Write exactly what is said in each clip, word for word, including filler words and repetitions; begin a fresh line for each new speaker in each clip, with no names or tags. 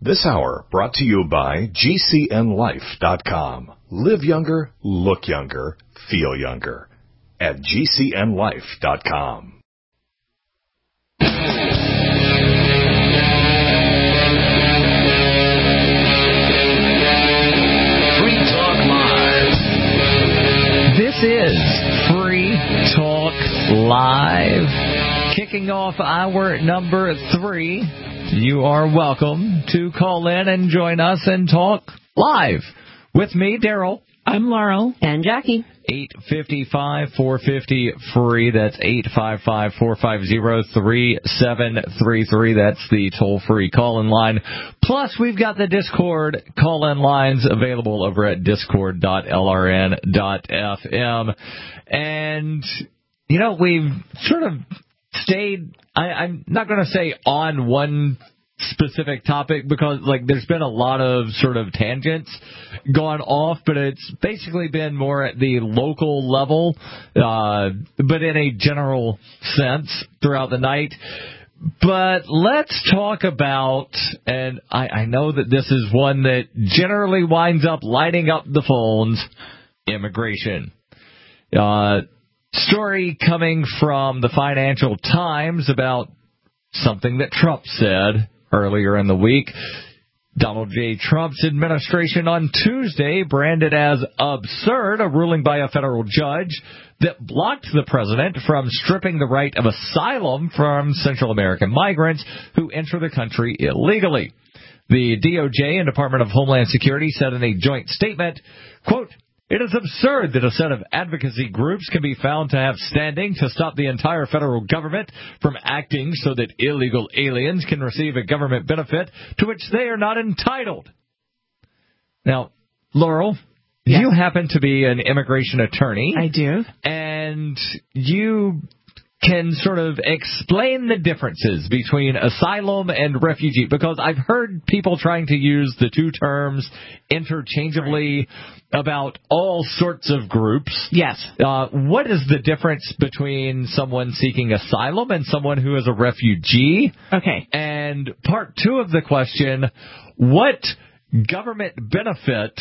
This hour brought to you by G C N life dot com. Live younger, look younger, feel younger at G C N life dot com.
Free Talk Live.
This is Free Talk Live. Kicking off hour number three. You are welcome to call in and join us and talk live with me, Daryl.
I'm Laurel.
And Jackie.
eight five five, four five zero, free. That's eight five five, four five zero, three seven three three. That's the toll-free call-in line. Plus, we've got the Discord call-in lines available over at discord dot l r n dot f m. And, you know, we've sort of stayed, I, I'm not going to say on one specific topic because, like, there's been a lot of sort of tangents gone off, but it's basically been more at the local level, uh, but in a general sense throughout the night. But let's talk about, and I, I know that this is one that generally winds up lighting up the phones, immigration. Uh, story coming from the Financial Times about something that Trump said earlier in the week. Donald J. Trump's administration on Tuesday branded as absurd a ruling by a federal judge that blocked the president from stripping the right of asylum from Central American migrants who enter the country illegally. The D O J and Department of Homeland Security said in a joint statement, quote, "It is absurd that a set of advocacy groups can be found to have standing to stop the entire federal government from acting so that illegal aliens can receive a government benefit to which they are not entitled." Now, Laurel,
yes.
You happen to be an immigration attorney.
I do.
And you can sort of explain the differences between asylum and refugee, because I've heard people trying to use the two terms interchangeably about all sorts of groups.
Yes.
Uh, what is the difference between someone seeking asylum and someone who is a refugee?
Okay.
And part two of the question, what government benefit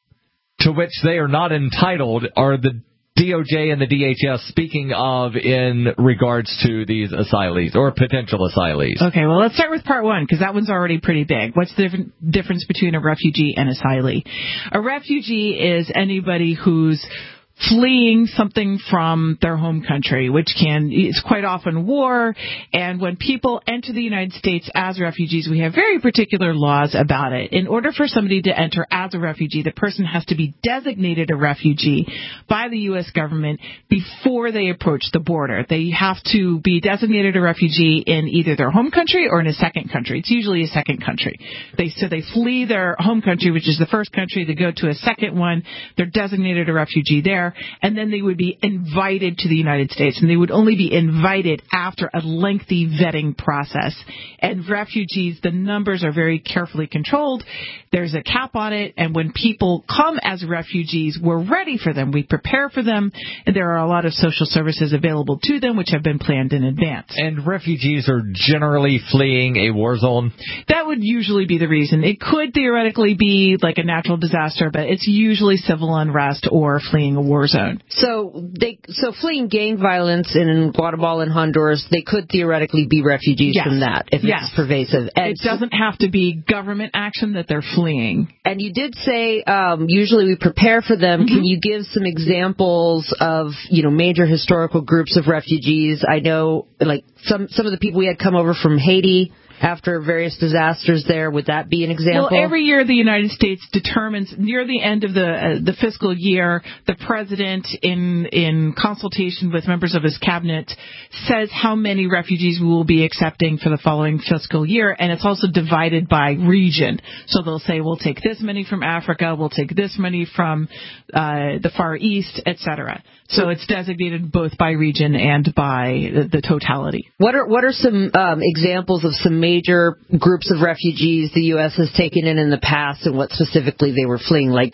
to which they are not entitled are the D O J and the D H S speaking of in regards to these asylees or potential asylees?
Okay, well, let's start with part one, because that one's already pretty big. What's the different difference between a refugee and asylee? A refugee is anybody who's fleeing something from their home country, which can, it's quite often war. And when people enter the United States as refugees, we have very particular laws about it. In order for somebody to enter as a refugee, the person has to be designated a refugee by the U S government before they approach the border. They have to be designated a refugee in either their home country or in a second country. It's usually a second country. They, so they flee their home country, which is the first country. They go to a second one. They're designated a refugee there. And then they would be invited to the United States. And they would only be invited after a lengthy vetting process. And refugees, the numbers are very carefully controlled. There's a cap on it. And when people come as refugees, we're ready for them. We prepare for them. And there are a lot of social services available to them, which have been planned in advance.
And refugees are generally fleeing a war zone?
That would usually be the reason. It could theoretically be like a natural disaster, but it's usually civil unrest or fleeing a war zone.
So they, so fleeing gang violence in Guatemala and Honduras, they could theoretically be refugees
yes.
from that if
yes.
it's pervasive. And
it doesn't have to be government action that they're fleeing.
And you did say um, usually we prepare for them. Mm-hmm. Can you give some examples of, you know, major historical groups of refugees? I know, like, some some of the people we had come over from Haiti after various disasters there. Would that be an example?
Well, every year the United States determines, near the end of the uh, the fiscal year, the president, in in consultation with members of his cabinet, says how many refugees we will be accepting for the following fiscal year, and it's also divided by region. So they'll say, we'll take this many from Africa, we'll take this many from uh, the Far East, et cetera. So it's designated both by region and by the, the totality.
What are what are some um, examples of some major groups of refugees the U S has taken in in the past, and what specifically they were fleeing? Like,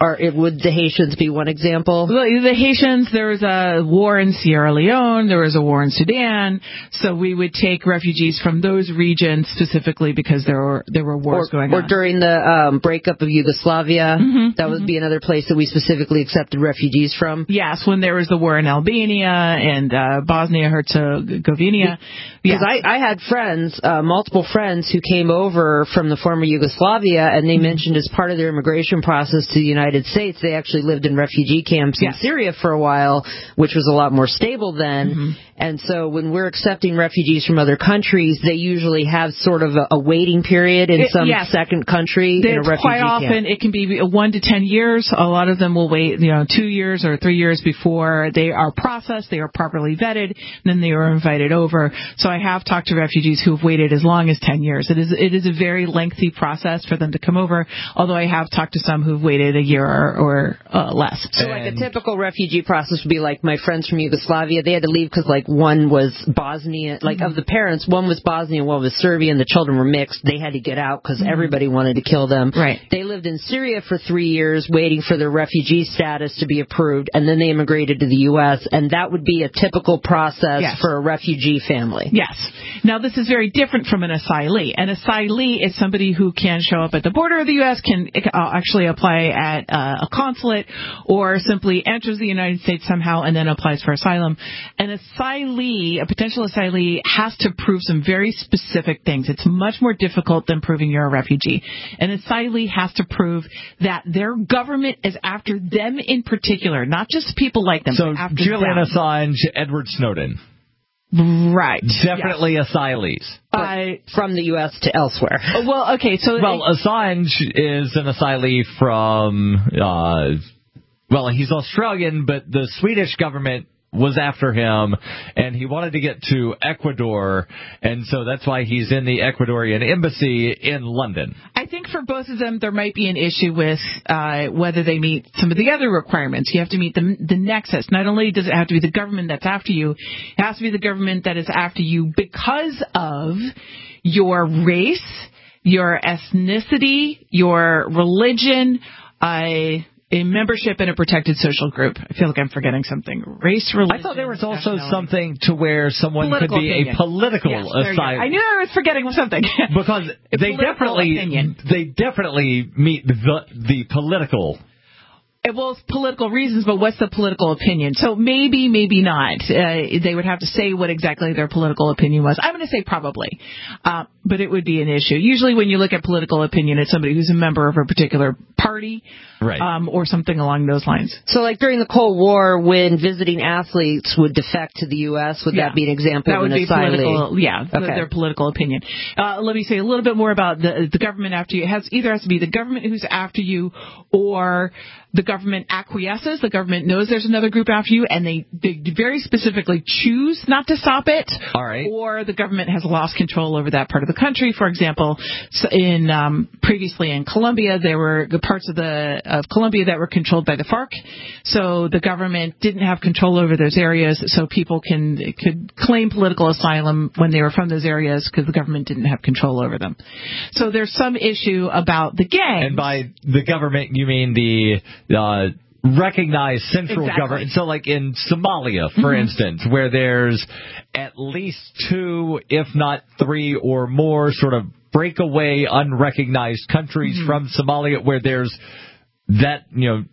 Or it, would the Haitians be one example?
Well, the Haitians, there was a war in Sierra Leone, there was a war in Sudan, so we would take refugees from those regions specifically because there were there were wars
or,
going
or
on.
Or during the um, breakup of Yugoslavia,
mm-hmm,
that would
mm-hmm.
be another place that we specifically accepted refugees from.
Yes, when there was the war in Albania and uh, Bosnia-Herzegovina.
Because yes. I, I had friends, uh, multiple friends, who came over from the former Yugoslavia, and they mm-hmm. mentioned as part of their immigration process to the United States, they actually lived in refugee camps
yes.
in Syria for a while, which was a lot more stable then. Mm-hmm. And so when we're accepting refugees from other countries, they usually have sort of a, a waiting period in it, some
yes.
second country
it's
in a refugee
quite often,
camp.
It can be one to ten years. A lot of them will wait, you know, two years or three years before they are processed, they are properly vetted, and then they are invited over. So I have talked to refugees who have waited as long as ten years. It is it is a very lengthy process for them to come over, although I have talked to some who've waited a year or, or uh, less.
So like a typical refugee process would be like my friends from Yugoslavia, they had to leave because like one was Bosnian, like mm-hmm. of the parents, one was Bosnian, one was Serbian, the children were mixed, they had to get out because mm-hmm. everybody wanted to kill them.
Right.
They lived in Syria for three years waiting for their refugee status to be approved, and then they immigrated to the U S, and that would be a typical process
yes.
for a refugee family.
Yes. Now this is very different from an asylee. An asylee is somebody who can show up at the border of the U S, can uh, actually apply at uh, a consulate, or simply enters the United States somehow and then applies for asylum. An asylee, a potential asylee, has to prove some very specific things. It's much more difficult than proving you're a refugee. An asylee has to prove that their government is after them in particular, not just people like them,
so
but after
Julian
them.
Assange, Edward Snowden.
Right.
Definitely
yes.
asylees.
Uh, from the U S to elsewhere.
Well, okay, so...
Well, it, Assange is an asylee from... Uh, well, he's Australian, but the Swedish government was after him, and he wanted to get to Ecuador, and so that's why he's in the Ecuadorian embassy in London.
I think for both of them, there might be an issue with uh, whether they meet some of the other requirements. You have to meet the, the nexus. Not only does it have to be the government that's after you, it has to be the government that is after you because of your race, your ethnicity, your religion, uh, a membership in a protected social group. I feel like I'm forgetting something. Race, religion.
I thought there was also something to where someone
political
could be
opinion.
a political
yes,
asylum.
I knew I was forgetting something.
Because they definitely,
opinion.
they definitely meet the the political.
Well, it's political reasons, but what's the political opinion? So maybe, maybe not. Uh, they would have to say what exactly their political opinion was. I'm going to say probably, uh, but it would be an issue. Usually when you look at political opinion, it's somebody who's a member of a particular party,
right,
um, or something along those lines.
So like during the Cold War, when visiting athletes would defect to the U S, would
yeah.
that be an example
that
of an
would be
asylee?
Political, yeah,
okay.
their political opinion. Uh, let me say a little bit more about the, the government after you. It has, either has to be the government who's after you, or the government acquiesces. The government knows there's another group after you, and they, they very specifically choose not to stop it.
All right.
Or the government has lost control over that part of the country. For example, in um, previously in Colombia, there were the parts of the of Colombia that were controlled by the FARC. So the government didn't have control over those areas, so people can could claim political asylum when they were from those areas because the government didn't have control over them. So there's some issue about the gangs.
And by the government, you mean the uh, recognized central
exactly.
government. So like in Somalia, for mm-hmm. instance, where there's at least two, if not three or more sort of breakaway unrecognized countries mm-hmm. from Somalia, where there's that, you know,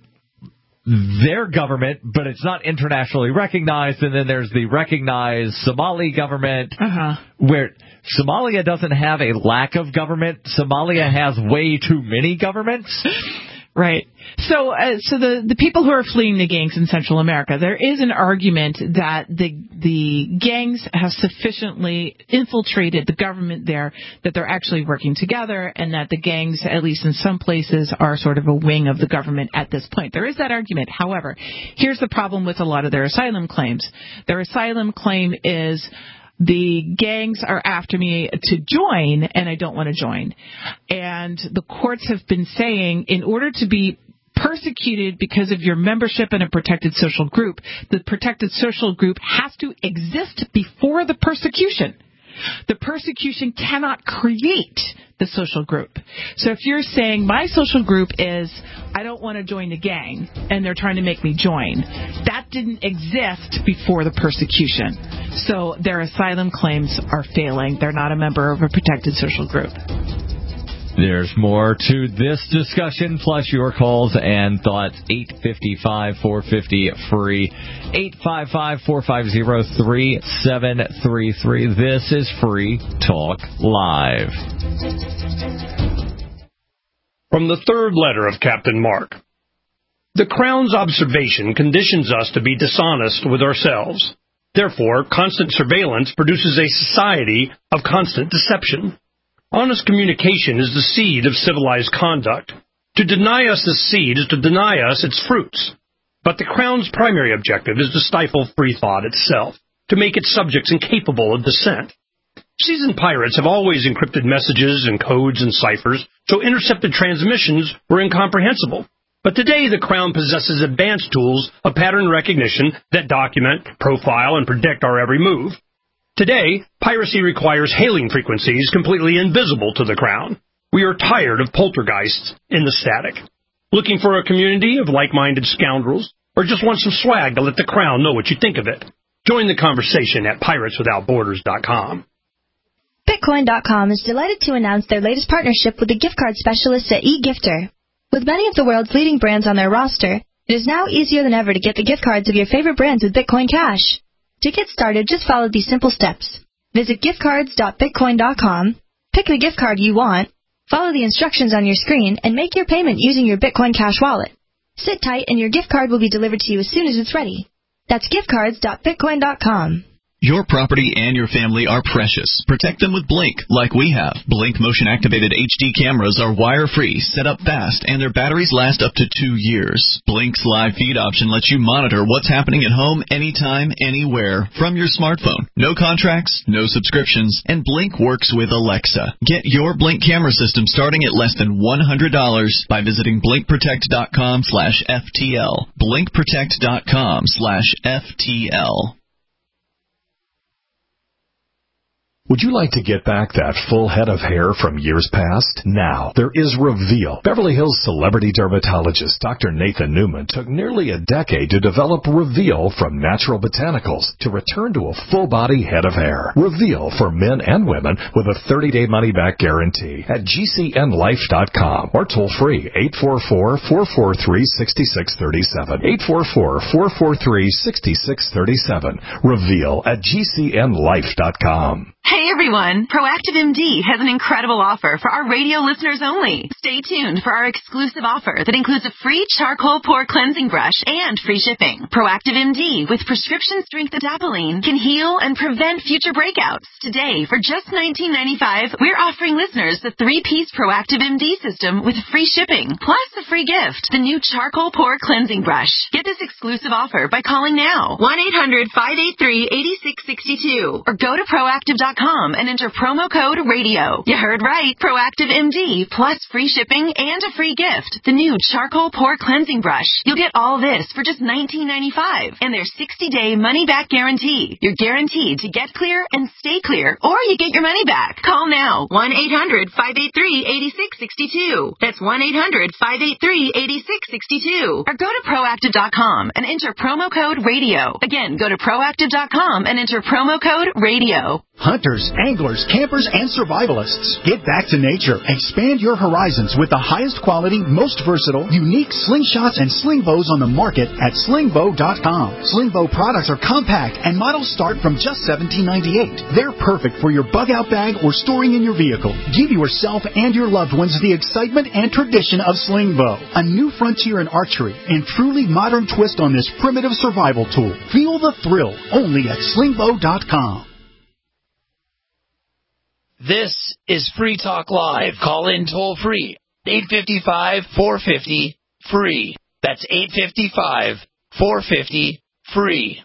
their government, but it's not internationally recognized, and then there's the recognized Somali government,
uh-huh.
where Somalia doesn't have a lack of government. Somalia has way too many governments.
Right. So, uh, so the, the people who are fleeing the gangs in Central America, there is an argument that the the gangs have sufficiently infiltrated the government there that they're actually working together, and that the gangs, at least in some places, are sort of a wing of the government at this point. There is that argument. However, here's the problem with a lot of their asylum claims. Their asylum claim is, the gangs are after me to join, and I don't want to join. And the courts have been saying, in order to be persecuted because of your membership in a protected social group, the protected social group has to exist before the persecution. The persecution cannot create the social group. So if you're saying my social group is I don't want to join the gang and they're trying to make me join, that didn't exist before the persecution. So their asylum claims are failing. They're not a member of a protected social group.
There's more to this discussion, plus your calls and thoughts. eight five five, four five zero, free. eight five five, four five zero, three seven three three. This is Free Talk Live.
From the third letter of Captain Mark. The Crown's observation conditions us to be dishonest with ourselves. Therefore, constant surveillance produces a society of constant deception. Honest communication is the seed of civilized conduct. To deny us this seed is to deny us its fruits. But the Crown's primary objective is to stifle free thought itself, to make its subjects incapable of dissent. Seasoned pirates have always encrypted messages and codes and ciphers, so intercepted transmissions were incomprehensible. But today the Crown possesses advanced tools of pattern recognition that document, profile, and predict our every move. Today, piracy requires hailing frequencies completely invisible to the Crown. We are tired of poltergeists in the static. Looking for a community of like-minded scoundrels, or just want some swag to let the Crown know what you think of it? Join the conversation at pirates without borders dot com.
Bitcoin dot com is delighted to announce their latest partnership with the gift card specialists at eGifter. With many of the world's leading brands on their roster, it is now easier than ever to get the gift cards of your favorite brands with Bitcoin Cash. To get started, just follow these simple steps. Visit gift cards dot bitcoin dot com, pick the gift card you want, follow the instructions on your screen, and make your payment using your Bitcoin Cash wallet. Sit tight and your gift card will be delivered to you as soon as it's ready. That's gift cards dot bitcoin dot com.
Your property and your family are precious. Protect them with Blink, like we have. Blink motion-activated H D cameras are wire-free, set up fast, and their batteries last up to two years. Blink's live feed option lets you monitor what's happening at home anytime, anywhere, from your smartphone. No contracts, no subscriptions, and Blink works with Alexa. Get your Blink camera system starting at less than one hundred dollars by visiting blink protect dot com slash F T L. blink protect dot com slash F T L.
Would you like to get back that full head of hair from years past? Now, there is Reveal. Beverly Hills celebrity dermatologist Doctor Nathan Newman took nearly a decade to develop Reveal from natural botanicals to return to a full-body head of hair. Reveal for men and women with a thirty-day money-back guarantee at G C N life dot com or toll-free eight four four, four four three, six six three seven. eight four four, four four three, six six three seven. Reveal at G C N life dot com.
Hey everyone, Proactive M D has an incredible offer for our radio listeners only. Stay tuned for our exclusive offer that includes a free charcoal pore cleansing brush and free shipping. Proactive M D with prescription strength adapalene can heal and prevent future breakouts. Today, for just nineteen ninety-five dollars, we're offering listeners the three-piece Proactive M D system with free shipping, plus a free gift, the new charcoal pore cleansing brush. Get this exclusive offer by calling now, one eight hundred, five eight three, eight six six two, or go to proactive dot com and enter promo code radio. You heard right. Proactive M D plus free shipping and a free gift. The new charcoal pore cleansing brush. You'll get all this for just nineteen ninety-five dollars and their sixty-day money-back guarantee. You're guaranteed to get clear and stay clear, or you get your money back. Call now. one eight hundred, five eight three, eight six six two. That's one eight hundred, five eight three, eight six six two. Or go to proactive dot com and enter promo code radio. Again, go to proactive dot com and enter promo code radio.
Hunters, anglers, campers, and survivalists. Get back to nature. Expand your horizons with the highest quality, most versatile, unique slingshots and sling bows on the market at sling bow dot com. Sling bow products are compact and models start from just seventeen ninety-eight. They're perfect for your bug-out bag or storing in your vehicle. Give yourself and your loved ones the excitement and tradition of sling bow. A new frontier in archery and truly modern twist on this primitive survival tool. Feel the thrill only at sling bow dot com.
This is Free Talk Live. Call in toll free. eight five five, four five zero, free. That's eight five five, four five zero, free.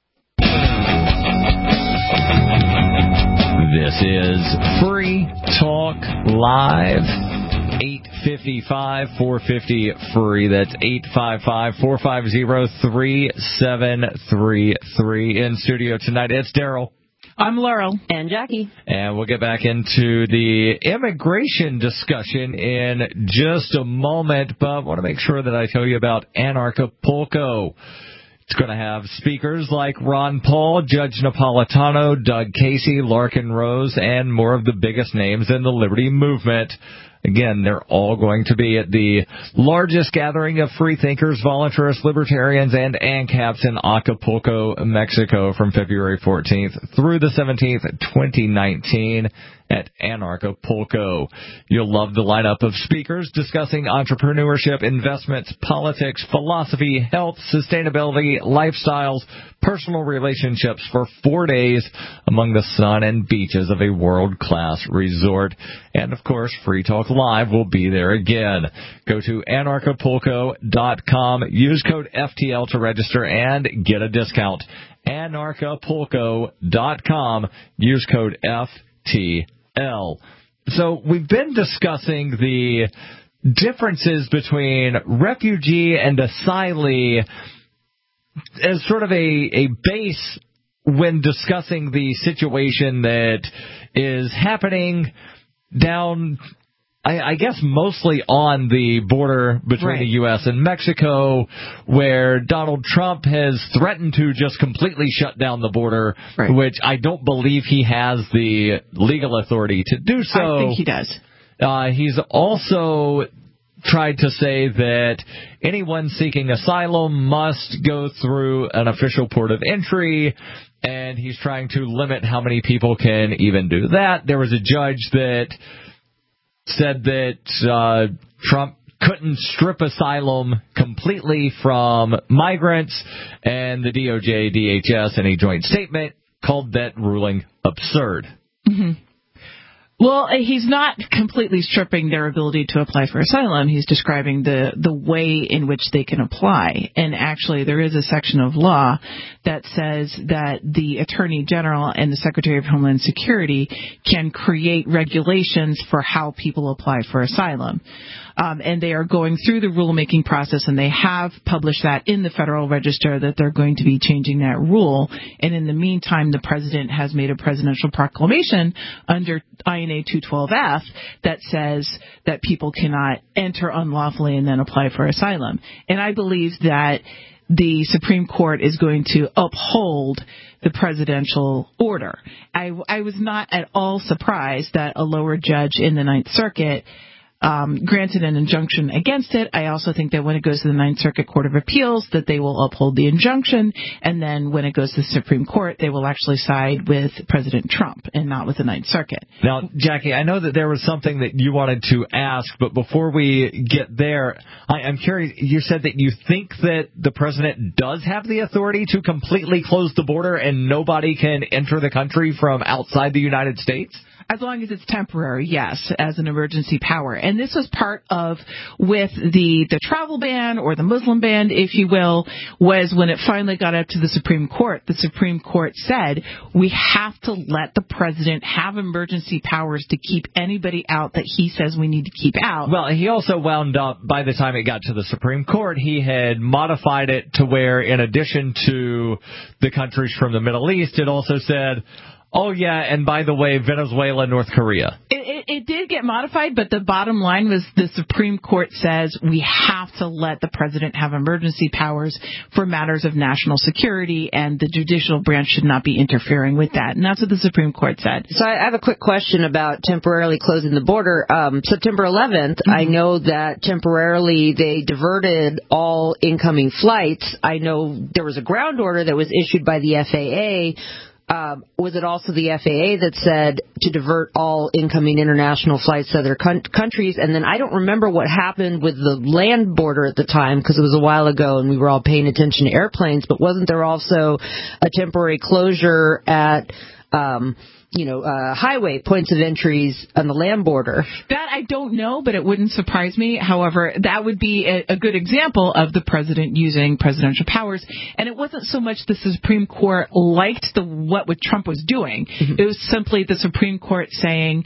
This is Free Talk Live. eight five five, four five zero, free. That's eight five five, four five zero, three seven three three. In studio tonight, it's Daryl.
I'm Laurel.
And Jackie.
And we'll get back into the immigration discussion in just a moment, but I want to make sure that I tell you about Anarchapulco. It's going to have speakers like Ron Paul, Judge Napolitano, Doug Casey, Larkin Rose, and more of the biggest names in the Liberty Movement. Again, they're all going to be at the largest gathering of freethinkers, voluntarists, libertarians, and ANCAPs in Acapulco, Mexico from February fourteenth through the seventeenth, twenty nineteen at Anarchapulco. You'll love the lineup of speakers discussing entrepreneurship, investments, politics, philosophy, health, sustainability, lifestyles, personal relationships for four days among the sun and beaches of a world-class resort. And, of course, Free Talk Live will be there again. Go to anarchapulco dot com, use code F T L to register, and get a discount. anarchapulco dot com, use code F T L. So we've been discussing the differences between refugee and asylee as sort of a, a base when discussing the situation that is happening down, I, I guess, mostly on the border between right. the U S and Mexico, where Donald Trump has threatened to just completely shut down the border, right. which I don't believe he has the legal authority to do so.
I think he does.
Uh, he's also tried to say that anyone seeking asylum must go through an official port of entry, and he's trying to limit how many people can even do that. There was a judge that said that uh, Trump couldn't strip asylum completely from migrants, and the D O J, D H S, in a joint statement, called that ruling absurd.
Mm-hmm. Well, he's not completely stripping their ability to apply for asylum. He's describing the, the way in which they can apply. And actually, there is a section of law that says that the Attorney General and the Secretary of Homeland Security can create regulations for how people apply for asylum. Um, and they are going through the rulemaking process, and they have published that in the Federal Register that they're going to be changing that rule. And in the meantime, the president has made a presidential proclamation under I N A two twelve F that says that people cannot enter unlawfully and then apply for asylum. And I believe that the Supreme Court is going to uphold the presidential order. I, I was not at all surprised that a lower judge in the Ninth Circuit Um, granted an injunction against it. I also think that when it goes to the Ninth Circuit Court of Appeals, that they will uphold the injunction, and then when it goes to the Supreme Court, they will actually side with President Trump and not with the Ninth Circuit.
Now, Jackie, I know that there was something that you wanted to ask, but before we get there, I, I'm curious. You said that you think that the president does have the authority to completely close the border and nobody can enter the country from outside the United States?
As long as it's temporary, yes, as an emergency power. And this was part of, with the, the travel ban or the Muslim ban, if you will, was when it finally got up to the Supreme Court. The Supreme Court said we have to let the president have emergency powers to keep anybody out that he says we need to keep out.
Well, he also wound up, by the time it got to the Supreme Court, he had modified it to where, in addition to the countries from the Middle East, it also said, oh, yeah, and by the way, Venezuela, North Korea.
It, it, it did get modified, but the bottom line was the Supreme Court says we have to let the president have emergency powers for matters of national security, and the judicial branch should not be interfering with that. And that's what the Supreme Court said.
So I have a quick question about temporarily closing the border. Um, September eleventh, mm-hmm. I know that temporarily they diverted all incoming flights. I know there was a ground order that was issued by the F A A. Um, was it also the F A A that said to divert all incoming international flights to other con- countries? And then I don't remember what happened with the land border at the time because it was a while ago and we were all paying attention to airplanes. But wasn't there also a temporary closure at um, you know, uh, highway points of entries on the land border?
That I don't know, but it wouldn't surprise me. However, that would be a, a good example of the president using presidential powers. And it wasn't so much the Supreme Court liked the what, what Trump was doing. Mm-hmm. It was simply the Supreme Court saying,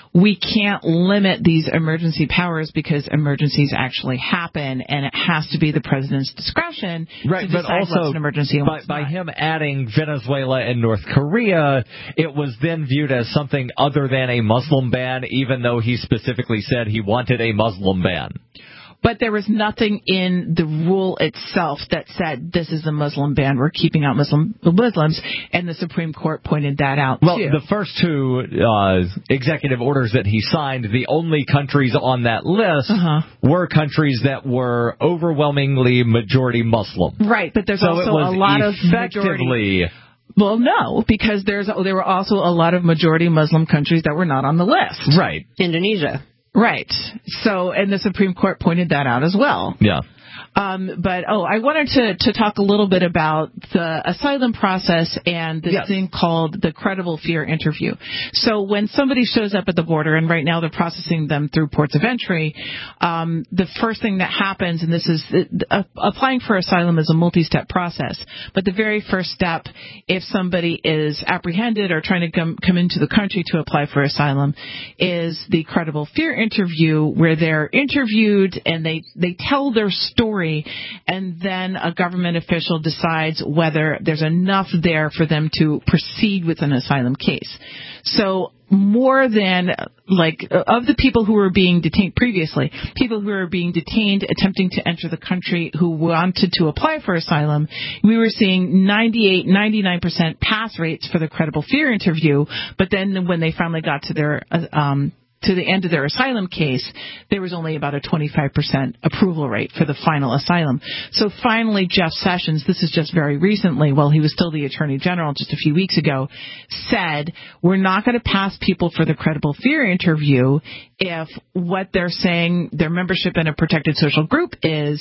we can't limit these emergency powers because emergencies actually happen, and it has to be the president's discretion
right,
to
but
decide
also
what's an emergency and
by,
what's
by
not.
him adding Venezuela and North Korea, it was then viewed as something other than a Muslim ban, even though he specifically said he wanted a Muslim ban.
But there was nothing in the rule itself that said this is a Muslim ban. We're keeping out Muslim Muslims, and the Supreme Court pointed that out.
Well,
too.
the first two uh, executive orders that he signed, the only countries on that list
uh-huh.
were countries that were overwhelmingly majority Muslim.
Right, but there's
so
also
it was
a lot of
effectively.
Majority. Well, no, because there's there were also a lot of majority Muslim countries that were not on the list.
Right,
Indonesia.
Right. So, and the Supreme Court pointed that out as well.
Yeah.
Um, but, oh, I wanted to, to talk a little bit about the asylum process and this
yes.
thing called the credible fear interview. So when somebody shows up at the border, and right now they're processing them through ports of entry, um, the first thing that happens, and this is uh, applying for asylum is a multi-step process, but the very first step, if somebody is apprehended or trying to come, come into the country to apply for asylum, is the credible fear interview, where they're interviewed and they, they tell their story, and then a government official decides whether there's enough there for them to proceed with an asylum case. So more than, like, of the people who were being detained previously, people who were being detained attempting to enter the country who wanted to apply for asylum, we were seeing ninety-eight, ninety-nine percent pass rates for the credible fear interview, but then when they finally got to their um to the end of their asylum case, there was only about a twenty-five percent approval rate for the final asylum. So finally, Jeff Sessions, this is just very recently, while he was still the Attorney General just a few weeks ago, said, we're not going to pass people for the credible fear interview if what they're saying, their membership in a protected social group is,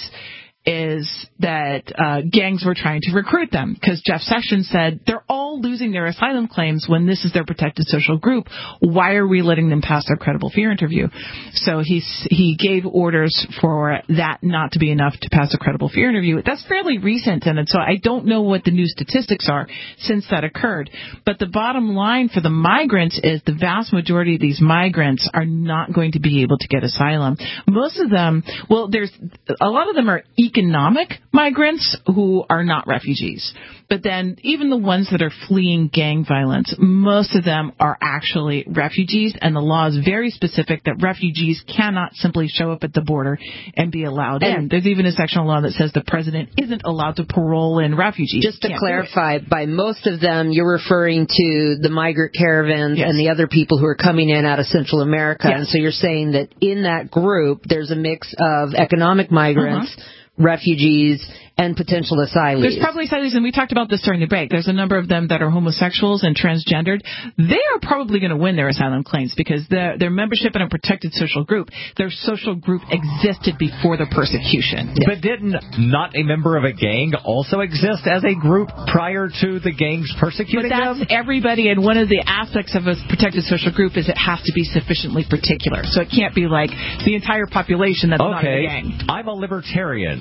is that uh, gangs were trying to recruit them, because Jeff Sessions said they're all losing their asylum claims when this is their protected social group. Why are we letting them pass their credible fear interview? So he he gave orders for that not to be enough to pass a credible fear interview. That's fairly recent, and so I don't know what the new statistics are since that occurred. But the bottom line for the migrants is the vast majority of these migrants are not going to be able to get asylum. Most of them, well, there's a lot of them are economic migrants who are not refugees. But then even the ones that are fleeing gang violence, most of them are actually refugees, and the law is very specific that refugees cannot simply show up at the border and be allowed and in. There's even a section of law that says the president isn't allowed to parole in refugees.
Just to clarify, by most of them, you're referring to the migrant caravans yes. and the other people who are coming in out of Central America. Yes. And so you're saying that in that group, there's a mix of economic migrants, uh-huh. refugees, and potential asylees.
There's probably asylees, and we talked about this during the break. There's a number of them that are homosexuals and transgendered. They are probably going to win their asylum claims because their, their membership in a protected social group, their social group existed before the persecution.
Yes. But didn't not a member of a gang also exist as a group prior to the gangs persecuting
them? But that's
them?
everybody, and one of the aspects of a protected social group is it has to be sufficiently particular. So it can't be like the entire population that's
okay.
not in a gang.
I'm a libertarian.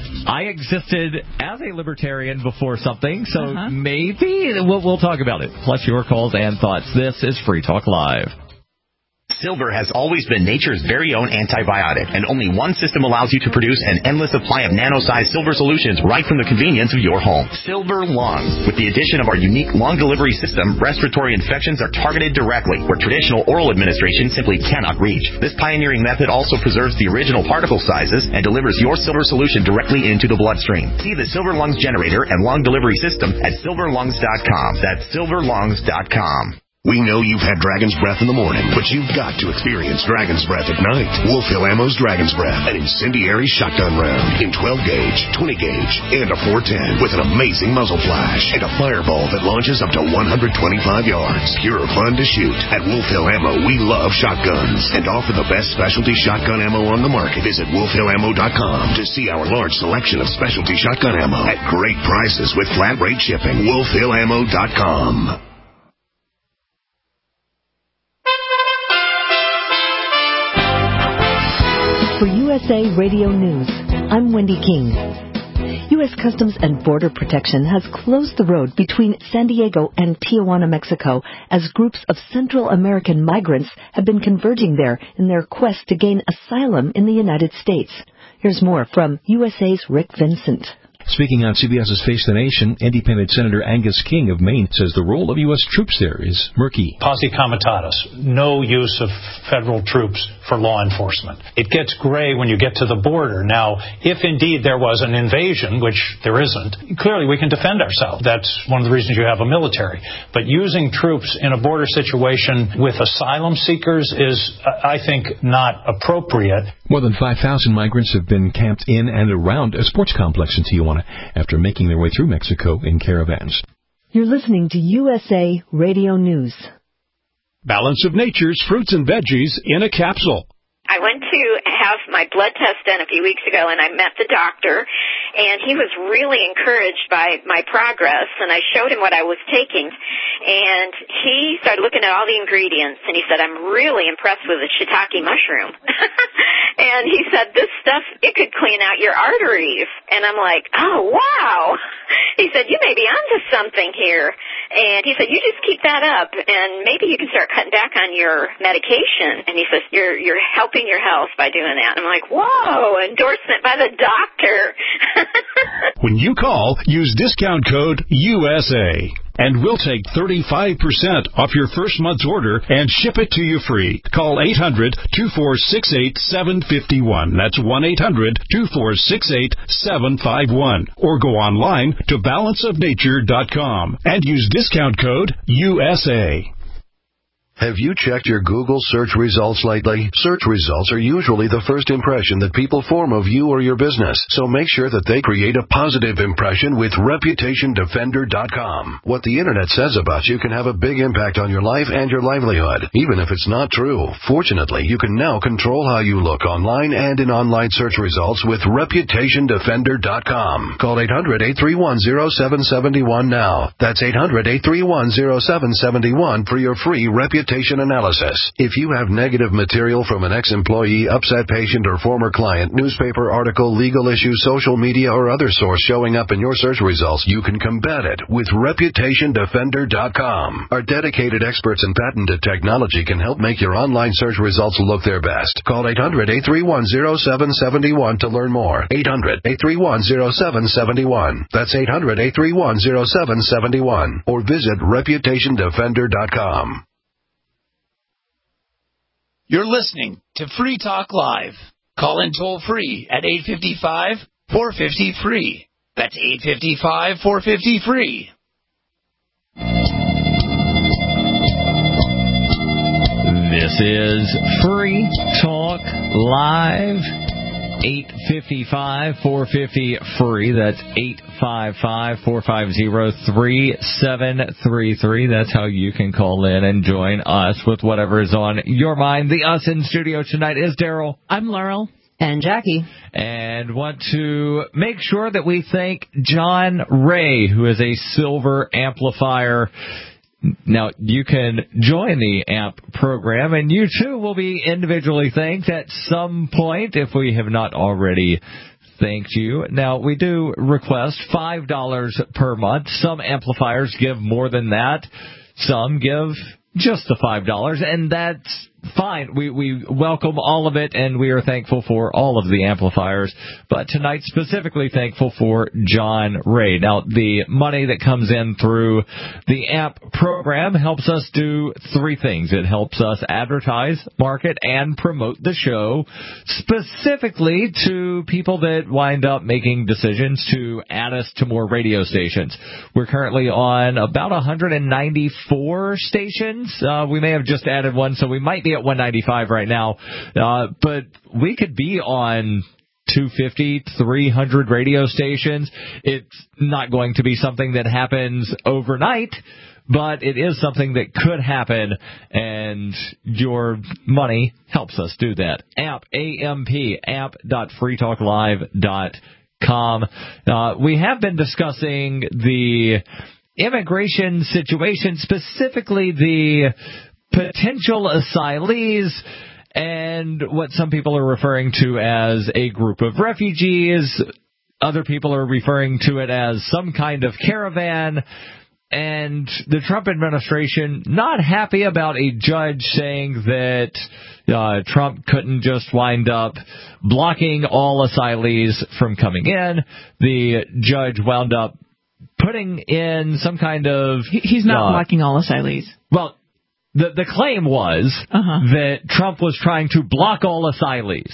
I exist as a libertarian before something, so uh-huh. maybe we'll, we'll talk about it. Plus your calls and thoughts. This is Free Talk Live.
Silver has always been nature's very own antibiotic, and only one system allows you to produce an endless supply of nano-sized silver solutions right from the convenience of your home. Silver Lungs. With the addition of our unique lung delivery system, respiratory infections are targeted directly, where traditional oral administration simply cannot reach. This pioneering method also preserves the original particle sizes and delivers your silver solution directly into the bloodstream. See the Silver Lungs generator and lung delivery system at silver lungs dot com. That's silver lungs dot com.
We know you've had Dragon's Breath in the morning, but you've got to experience Dragon's Breath at night. Wolf Hill Ammo's Dragon's Breath, an incendiary shotgun round in twelve gauge, twenty gauge, and a four ten with an amazing muzzle flash and a fireball that launches up to one hundred twenty-five yards. Pure fun to shoot. At Wolf Hill Ammo, we love shotguns and offer the best specialty shotgun ammo on the market. Visit wolf hill ammo dot com to see our large selection of specialty shotgun ammo at great prices with flat rate shipping. wolf hill ammo dot com.
For U S A Radio News, I'm Wendy King. U S Customs and Border Protection has closed the road between San Diego and Tijuana, Mexico, as groups of Central American migrants have been converging there in their quest to gain asylum in the United States. Here's more from U S A's Rick Vincent.
Speaking on CBS's Face the Nation, Independent Senator Angus King of Maine says the role of U S troops there is murky.
Posse comitatus, no use of federal troops for law enforcement. It gets gray when you get to the border. Now, if indeed there was an invasion, which there isn't, clearly we can defend ourselves. That's one of the reasons you have a military. But using troops in a border situation with asylum seekers is, I think, not appropriate.
More than five thousand migrants have been camped in and around a sports complex in Tijuana after making their way through Mexico in caravans.
You're listening to U S A Radio News.
Balance of Nature's fruits and veggies in a capsule.
I went to have my blood test done a few weeks ago, and I met the doctor, and he was really encouraged by my progress, and I showed him what I was taking, and he started looking at all the ingredients, and he said, I'm really impressed with the shiitake mushroom. And he said, this stuff, it could clean out your arteries. And I'm like, oh, wow. He said, you may be onto something here. And he said, you just keep that up, and maybe you can start cutting back on your medication. And he says, you're you're helping your health by doing that. And I'm like, whoa, endorsement by the doctor.
When you call, use discount code U S A. And we'll take thirty-five percent off your first month's order and ship it to you free. Call eight hundred, two four six eight, seven five one. That's one eight hundred, two four six eight, seven five one. Or go online to balance of nature dot com and use discount code U S A.
Have you checked your Google search results lately? Search results are usually the first impression that people form of you or your business, so make sure that they create a positive impression with reputation defender dot com. What the Internet says about you can have a big impact on your life and your livelihood, even if it's not true. Fortunately, you can now control how you look online and in online search results with reputation defender dot com. Call eight hundred, eight three one, zero seven seven one now. That's eight hundred, eight three one, zero seven seven one for your free reputation analysis. If you have negative material from an ex-employee, upset patient, or former client, newspaper article, legal issue, social media, or other source showing up in your search results, you can combat it with reputation defender dot com. Our dedicated experts in patented technology can help make your online search results look their best. Call eight hundred, eight three one, zero seven seven one to learn more. eight hundred, eight three one, zero seven seven one. That's eight hundred, eight three one, zero seven seven one. Or visit reputation defender dot com.
You're listening to Free Talk Live. Call in toll free at eight five five, four five zero, free. That's eight five five, four five zero, free.
This is Free Talk Live. eight five five, four five zero, free. That's eight five five, four five zero, three seven three three. That's how you can call in and join us with whatever is on your mind. The us in studio tonight is Daryl.
I'm Laurel.
And Jackie.
And want to make sure that we thank John Ray, who is a silver amplifier. Now, you can join the A M P program, and you, too, will be individually thanked at some point if we have not already thanked you. Now, we do request five dollars per month. Some amplifiers give more than that. Some give just the five dollars, and that's fine. We we welcome all of it, and we are thankful for all of the amplifiers. But tonight, specifically thankful for John Ray. Now, the money that comes in through the A M P program helps us do three things. It helps us advertise, market, and promote the show, specifically to people that wind up making decisions to add us to more radio stations. We're currently on about one hundred ninety-four stations. Uh, we may have just added one, so we might be at one ninety-five right now, uh, but we could be on two fifty, three hundred radio stations. It's not going to be something that happens overnight, but it is something that could happen, and your money helps us do that. A M P, A M P, A M P dot free talk live dot com. Uh, we have been discussing the immigration situation, specifically the potential asylees and what some people are referring to as a group of refugees other people are referring to it as some kind of caravan. And the Trump administration not happy about a judge saying that uh, Trump couldn't just wind up blocking all asylees from coming in. The judge wound up putting in some kind of...
He's not
uh,
blocking all asylees.
Well, the, the claim was
uh-huh.
that Trump was trying to block all asylees.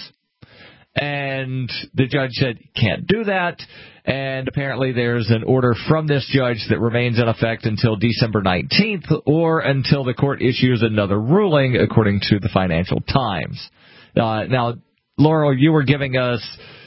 And the judge said, can't do that. And apparently there's an order from this judge that remains in effect until December nineteenth or until the court issues another ruling, according to the Financial Times. Uh, now, Laurel, you were giving us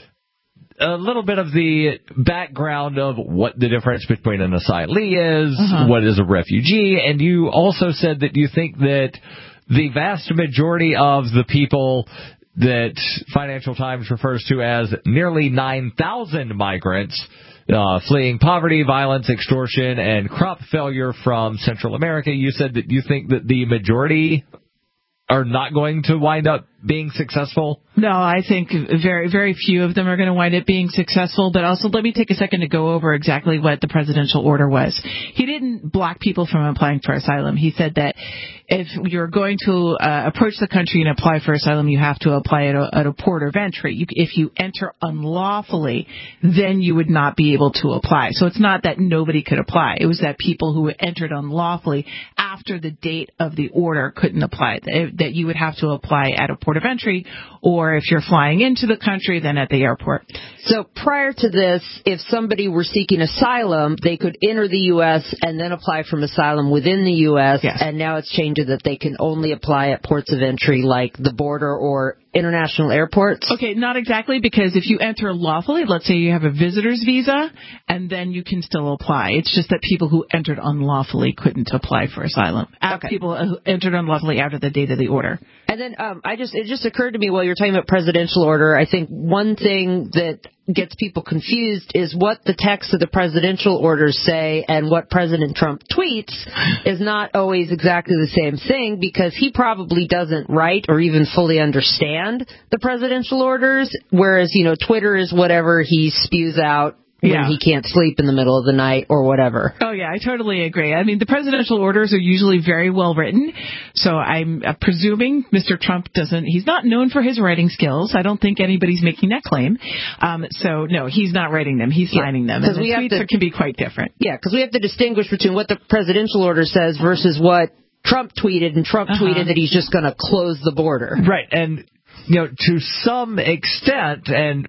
a little bit of the background of what the difference between an asylee is,
uh-huh.
what is a refugee, and you also said that you think that the vast majority of the people that Financial Times refers to as nearly nine thousand migrants uh, fleeing poverty, violence, extortion, and crop failure from Central America. You said that you think that the majority are not going to wind up being successful?
No, I think very, very few of them are going to wind up being successful. But also, let me take a second to go over exactly what the presidential order was. He didn't block people from applying for asylum. He said that if you're going to uh, approach the country and apply for asylum, you have to apply at a, at a port of entry. You, if you enter unlawfully, then you would not be able to apply. So it's not that nobody could apply. It was that people who entered unlawfully after the date of the order couldn't apply, that you would have to apply at a port of entry, or if you're flying into the country, then at the airport.
So prior to this, if somebody were seeking asylum, they could enter the U S and then apply for asylum within the U S,
yes.
And now it's changed that they can only apply at ports of entry like the border or international airports?
Okay, not exactly, because if you enter lawfully, let's say you have a visitor's visa, and then you can still apply. It's just that people who entered unlawfully couldn't apply for asylum. Okay. People who entered unlawfully after the date of the order.
And then um, I just it just occurred to me while you're talking about presidential order, I think one thing that gets people confused is what the text of the presidential orders say and what President Trump tweets is not always exactly the same thing, because he probably doesn't write or even fully understand the presidential orders, whereas, you know, Twitter is whatever he spews out when
yeah.
he can't sleep in the middle of the night or whatever.
Oh, yeah, I totally agree. I mean, the presidential orders are usually very well written, so I'm uh, presuming Mister Trump doesn't, he's not known for his writing skills. I don't think anybody's making that claim. Um, so, no, he's not writing them. He's
yeah,
signing them. And the
we
tweets
have to,
can be quite different.
Yeah, because we have to distinguish between what the presidential order says versus what Trump tweeted, and Trump
uh-huh.
tweeted that he's just going to close the border.
Right, and, you know, to some extent, and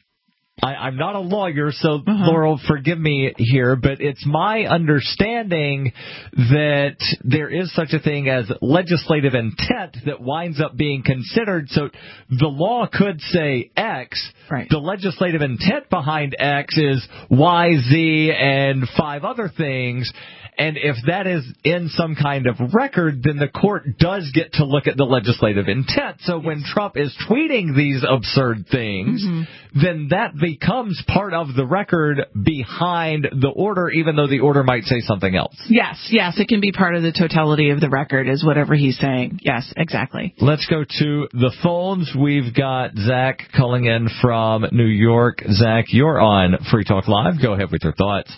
I, I'm not a lawyer, so uh-huh. Laurel, forgive me here, but it's my understanding that there is such a thing as legislative intent that winds up being considered. So the law could say X.
Right.
The legislative intent behind X is Y, Z, and five other things. And if that is in some kind of record, then the court does get to look at the legislative intent. So yes. when Trump is tweeting these absurd things, mm-hmm. then that becomes part of the record behind the order, even though the order might say something else.
Yes, yes, it can be part of the totality of the record, is whatever he's saying. Yes, exactly.
Let's go to the phones. We've got Zach calling in from New York. Zach, you're on Free Talk Live. Go ahead with your thoughts.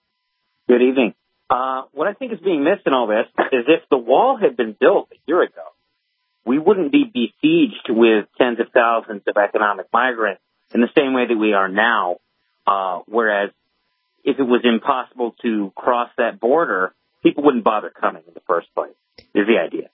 Good evening. Uh, what I think is being missed in all this is if the wall had been built a year ago, we wouldn't be besieged with tens of thousands of economic migrants in the same way that we are now. Uh, whereas if it was impossible to cross that border, people wouldn't bother coming in the first place, is the idea.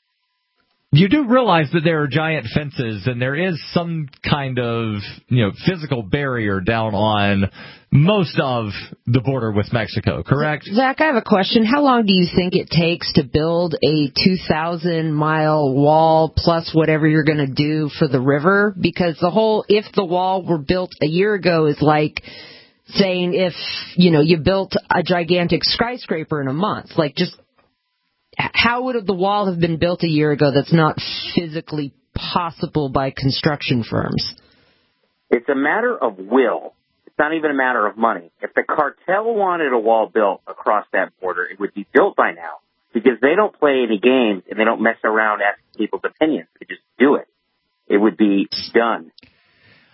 You do realize that there are giant fences and there is some kind of, you know, physical barrier down on most of the border with Mexico, correct?
Zach, I have a question. How long do you think it takes to build a two thousand mile wall plus whatever you're going to do for the river? Because the whole, if the wall were built a year ago, is like saying if, you know, you built a gigantic skyscraper in a month. Like, just how would the wall have been built a year ago that's not physically possible by construction firms?
It's a matter of will. It's not even a matter of money. If the cartel wanted a wall built across that border, it would be built by now, because they don't play any games and they don't mess around asking people's opinions. They just do it. It would be done.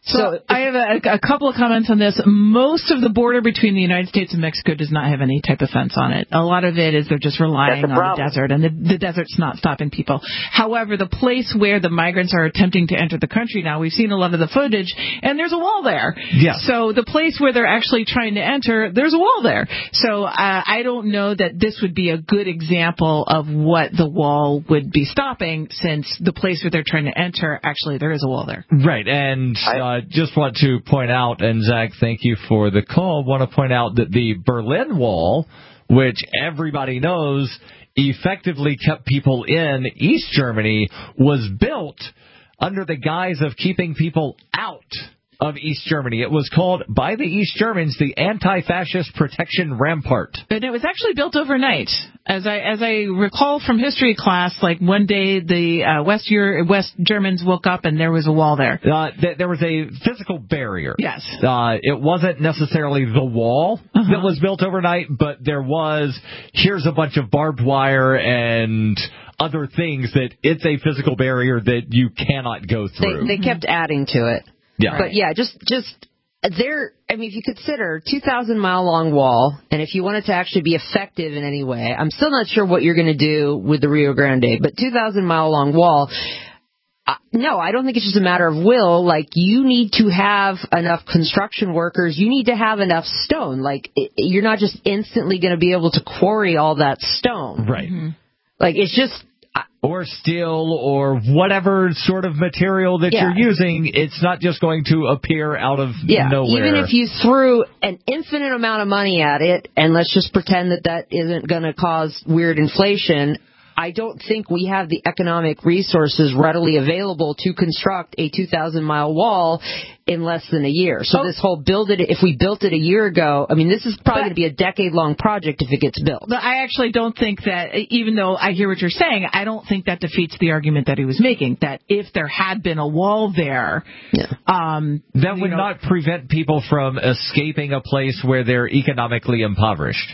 So, so I have a, a couple of comments on this. Most of the border between the United States and Mexico does not have any type of fence on it. A lot of it is they're just relying on the desert, and the, the desert's not stopping people. However, the place where the migrants are attempting to enter the country now, we've seen a lot of the footage, and there's a wall there.
Yeah.
So the place where they're actually trying to enter, there's a wall there. So uh, I don't know that this would be a good example of what the wall would be stopping, since the place where they're trying to enter, actually, there is a wall there.
Right, and uh, just want to point out, and Zach, thank you for the call, want to point out that the Berlin Wall, which everybody knows effectively kept people in East Germany, was built under the guise of keeping people out of East Germany. It was called, by the East Germans, the Anti-Fascist Protection Rampart.
And it was actually built overnight. As I as I recall from history class, like one day the uh, West Euro- West Germans woke up and there was a wall there.
Uh, th- there was a physical barrier.
Yes.
Uh, it wasn't necessarily the wall uh-huh. that was built overnight, but there was, here's a bunch of barbed wire and other things that it's a physical barrier that you cannot go through.
They, they kept adding to it.
Yeah.
But yeah, just just there. I mean, if you consider two thousand mile long wall, and if you want it to actually be effective in any way, I'm still not sure what you're going to do with the Rio Grande, but two thousand mile long wall. Uh, no, I don't think it's just a matter of will. Like, you need to have enough construction workers. You need to have enough stone. Like, it, you're not just instantly going to be able to quarry all that stone.
Right.
Mm-hmm.
Like, it's just.
Or steel, or whatever sort of material that
yeah.
you're using, it's not just going to appear out of
yeah.
nowhere.
Even if you threw an infinite amount of money at it, and let's just pretend that that isn't going to cause weird inflation, I don't think we have the economic resources readily available to construct a two thousand mile wall in less than a year. So oh. this whole build it, if we built it a year ago, I mean, this is probably going to be a decade-long project if it gets built.
But I actually don't think that, even though I hear what you're saying, I don't think that defeats the argument that he was making, that if there had been a wall there,
yeah.
um, that would know, not prevent people from escaping a place where they're economically impoverished.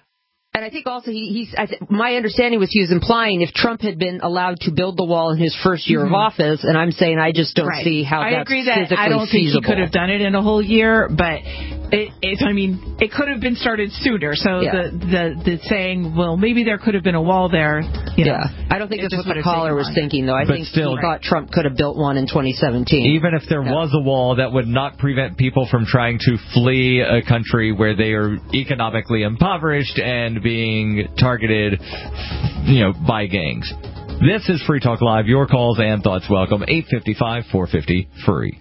And I think also he, he's, I th- my understanding was he was implying if Trump had been allowed to build the wall in his first year mm-hmm. of office, and I'm saying I just don't
right.
see how
I
that's
agree that
physically
I don't
feasible.
think he could have done it in a whole year, but it, it, I mean, it could have been started sooner. So
yeah.
the, the the saying, well, maybe there could have been a wall there. You know,
yeah, I don't think that's what the caller was thinking, though. I but think still, he thought Trump could have built one in twenty seventeen.
Even if there
yeah.
was a wall, that would not prevent people from trying to flee a country where they are economically impoverished and being targeted, you know, by gangs. This is Free Talk Live. Your calls and thoughts welcome. eight five five, four five zero, free.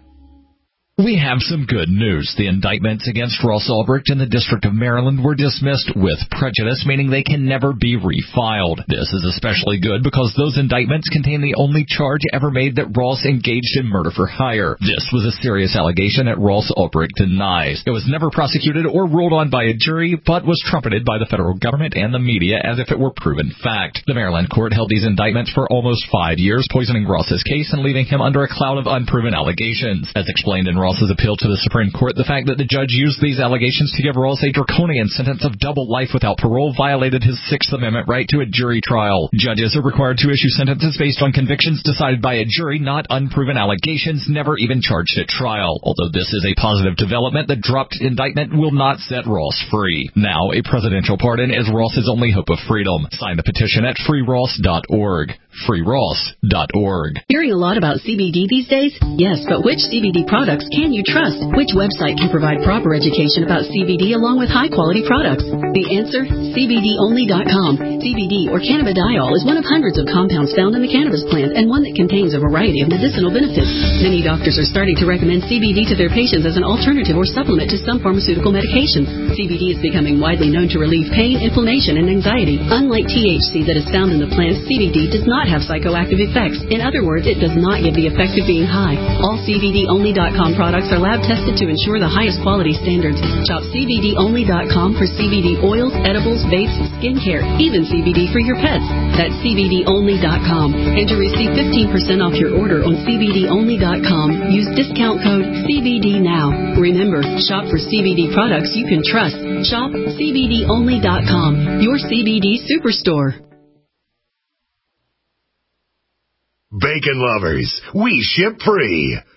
We have some good news. The indictments against Ross Ulbricht in the District of Maryland were dismissed with prejudice, meaning they can never be refiled. This is especially good because those indictments contain the only charge ever made that Ross engaged in murder for hire. This was a serious allegation that Ross Ulbricht denies. It was never prosecuted or ruled on by a jury, but was trumpeted by the federal government and the media as if it were proven fact. The Maryland court held these indictments for almost five years, poisoning Ross's case and leaving him under a cloud of unproven allegations. As explained in Ross's appeal to the Supreme Court, the fact that the judge used these allegations to give Ross a draconian sentence of double life without parole violated his Sixth Amendment right to a jury trial. Judges are required to issue sentences based on convictions decided by a jury, not unproven allegations never even charged at trial. Although this is a positive development, the dropped indictment will not set Ross free. Now, a presidential pardon is Ross's only hope of freedom. Sign the petition at free ross dot org. free ross dot org.
Hearing a lot about C B D these days? Yes, but which C B D products can you trust? Which website can provide proper education about C B D along with high-quality products? The answer? C B D only dot com. C B D, or cannabidiol, is one of hundreds of compounds found in the cannabis plant and one that contains a variety of medicinal benefits. Many doctors are starting to recommend C B D to their patients as an alternative or supplement to some pharmaceutical medications. C B D is becoming widely known to relieve pain, inflammation, and anxiety. Unlike T H C that is found in the plant, C B D does not have psychoactive effects. In other words, it does not give the effect of being high. All C B D only dot com products are lab tested to ensure the highest quality standards. Shop C B D only dot com for C B D oils, edibles, vapes, skincare, even C B D for your pets. That's C B D only dot com. And to receive fifteen percent off your order on C B D only dot com, use discount code C B D now. Remember, shop for C B D products you can trust. Shop C B D only dot com, your C B D superstore.
Bacon lovers, we ship free.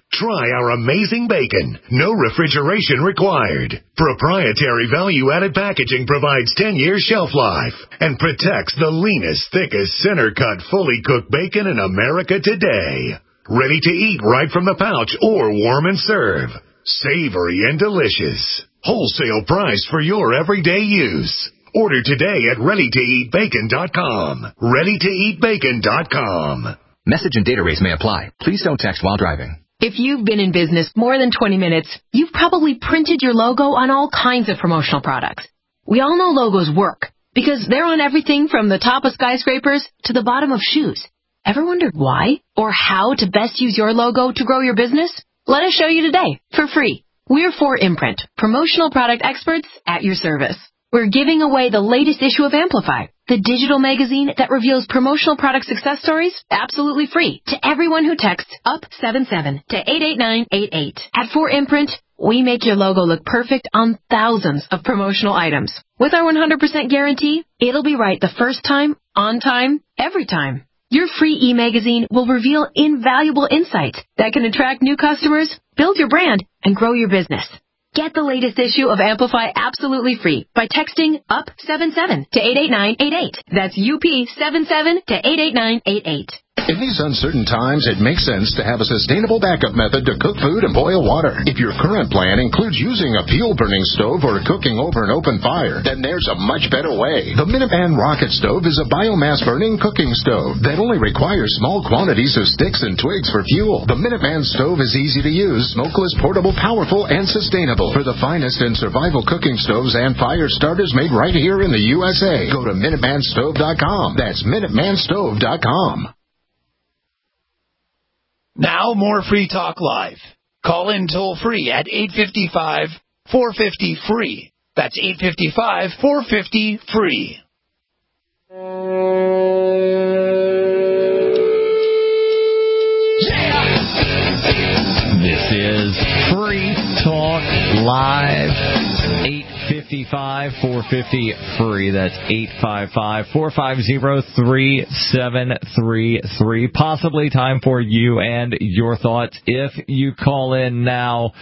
Try our amazing bacon. No refrigeration required. Proprietary value-added packaging provides ten years shelf life and protects the leanest, thickest, center-cut, fully cooked bacon in America today. Ready to eat right from the pouch or warm and serve. Savory and delicious. Wholesale price for your everyday use. Order today at ready to eat bacon dot com. ready to eat bacon dot com.
Message and data rates may apply. Please don't text while driving.
If you've been in business more than twenty minutes, you've probably printed your logo on all kinds of promotional products. We all know logos work because they're on everything from the top of skyscrapers to the bottom of shoes. Ever wondered why or how to best use your logo to grow your business? Let us show you today for free. We're four Imprint, promotional product experts at your service. We're giving away the latest issue of Amplify, the digital magazine that reveals promotional product success stories absolutely free to everyone who texts up seven seven to eight eight nine eight eight. At four Imprint, we make your logo look perfect on thousands of promotional items. With our one hundred percent guarantee, it'll be right the first time, on time, every time. Your free e-magazine will reveal invaluable insights that can attract new customers, build your brand, and grow your business. Get the latest issue of Amplify absolutely free by texting up seven seven to eight eight nine eight eight. That's U P seven seven to eight eight nine eight eight.
In these uncertain times, it makes sense to have a sustainable backup method to cook food and boil water. If your current plan includes using a fuel-burning stove or cooking over an open fire, then there's a much better way. The Minuteman Rocket Stove is a biomass-burning cooking stove that only requires small quantities of sticks and twigs for fuel. The Minuteman Stove is easy to use, smokeless, portable, powerful, and sustainable. For the finest in survival cooking stoves and fire starters made right here in the U S A, go to Minuteman Stove dot com. That's Minuteman Stove dot com.
Now more Free Talk Live. Call in toll free at eight five five, four five zero, free. That's eight five five, four five zero, free.
This is Free Talk Live. eight five five, four five zero, free. That's eight five five, four five zero, three seven three three. Possibly time for you and your thoughts if you call in now.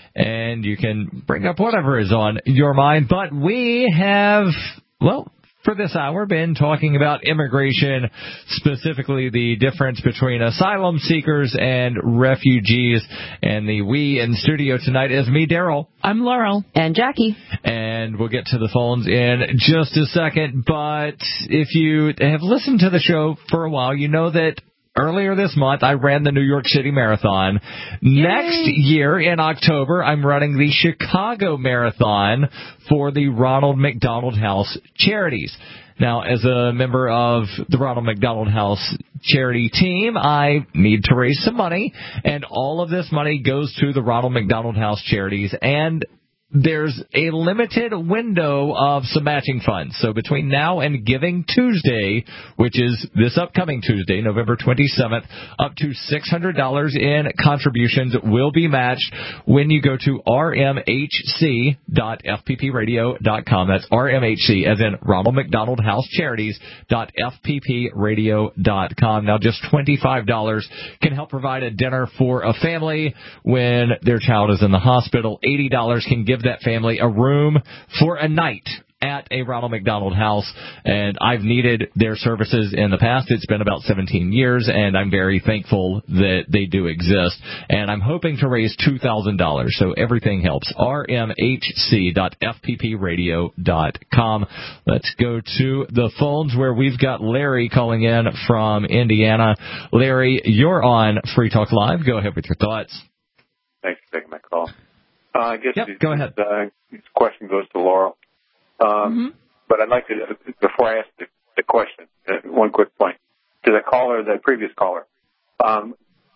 And you can bring up whatever is on your mind. But we have, well, for this hour, been talking about immigration, specifically the difference between asylum seekers and refugees. And the we in studio tonight is me, Daryl.
I'm Laurel.
And Jackie.
And we'll get to the phones in just a second. But if you have listened to the show for a while, you know that earlier this month, I ran the New York City Marathon. Yay. Next year, in October, I'm running the Chicago Marathon for the Ronald McDonald House Charities. Now, as a member of the Ronald McDonald House charity team, I need to raise some money, and all of this money goes to the Ronald McDonald House Charities, and there's a limited window of some matching funds. So between now and Giving Tuesday, which is this upcoming Tuesday, November twenty-seventh, up to six hundred dollars in contributions will be matched when you go to r m h c dot f p p radio dot com. That's R M H C, as in Ronald McDonald House Charities, dot f p p radio dot com. Now, just twenty-five dollars can help provide a dinner for a family when their child is in the hospital. eighty dollars can give that family a room for a night at a Ronald McDonald House, and I've needed their services in the past. It's been about seventeen years, and I'm very thankful that they do exist, and I'm hoping to raise two thousand dollars, so everything helps. r m h c dot f p p radio dot com. Let's go to the phones where we've got Larry calling in from Indiana. Larry, you're on Free Talk Live. Go ahead with your thoughts.
Thanks for taking my call. Uh, I guess
yep,
this,
go ahead.
Uh, this question goes to Laurel. Um, mm-hmm. But I'd like to, before I ask the, the question, uh, one quick point. To the caller, the previous caller, um,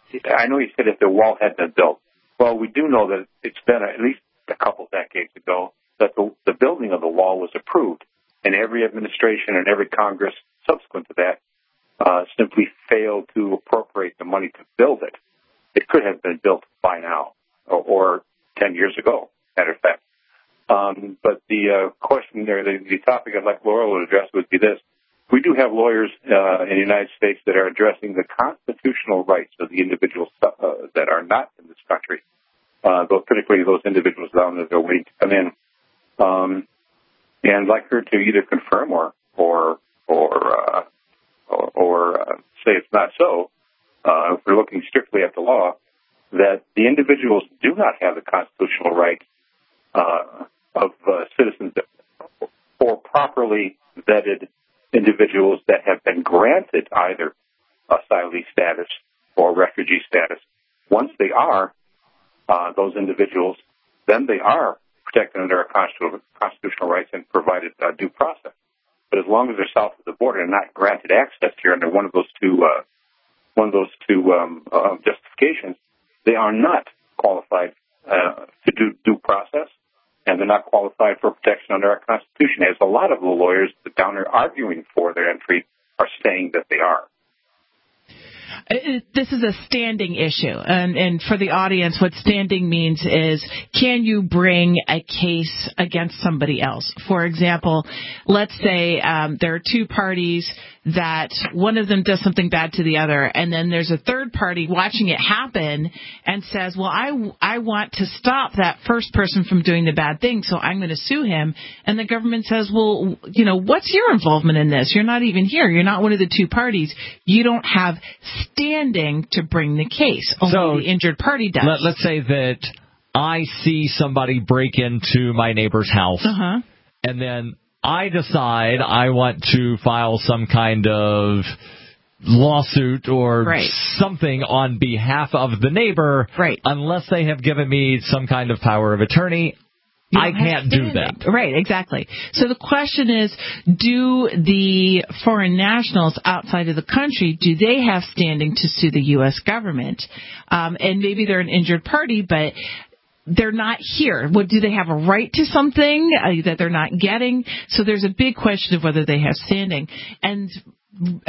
I know you said if the wall had been built. Well, we do know that it's been at least a couple decades ago that the, the building of the wall was approved, and every administration and every Congress subsequent to that uh, simply failed to appropriate the money to build it. It could have been built by now, or, or ten years ago, matter of fact. Um, but the uh, question there, the, the topic I'd like Laurel to address would be this. we do have lawyers uh, in the United States that are addressing the constitutional rights of the individuals uh, that are not in this country, uh, those, particularly those individuals down that are waiting to come in. Um, and I'd like her to either confirm or or or uh, or, or uh, say it's not so. Uh, if we're looking strictly at the law, that the individuals do not have the constitutional right uh, of uh, citizens or properly vetted individuals that have been granted either asylee status or refugee status. Once they are uh, those individuals, then they are protected under our constitutional, constitutional rights and provided uh, due process. But as long as they're south of the border and not granted access here under one of those two uh, one of those two um, uh, justifications, they are not qualified uh, to do due process, and they're not qualified for protection under our Constitution, as a lot of the lawyers down there arguing for their entry are saying that they are.
This is a standing issue, and, and for the audience, what standing means is, can you bring a case against somebody else? For example, let's say um, there are two parties that one of them does something bad to the other, and then there's a third party watching it happen and says, well, I, I want to stop that first person from doing the bad thing, so I'm going to sue him. And the government says, well, you know, what's your involvement in this? You're not even here. You're not one of the two parties. You don't have standing to bring the case. Only
so,
the injured party does.
Let, let's say that I see somebody break into my neighbor's house,
uh-huh.
and then I decide I want to file some kind of lawsuit or
right.
something on behalf of the neighbor,
right.
unless they have given me some kind of power of attorney. I can't do that.
Right, exactly. So the question is, do the foreign nationals outside of the country, do they have standing to sue the U S government? Um, and maybe they're an injured party, but they're not here. What, do they have a right to something uh, that they're not getting? So there's a big question of whether they have standing. And uh,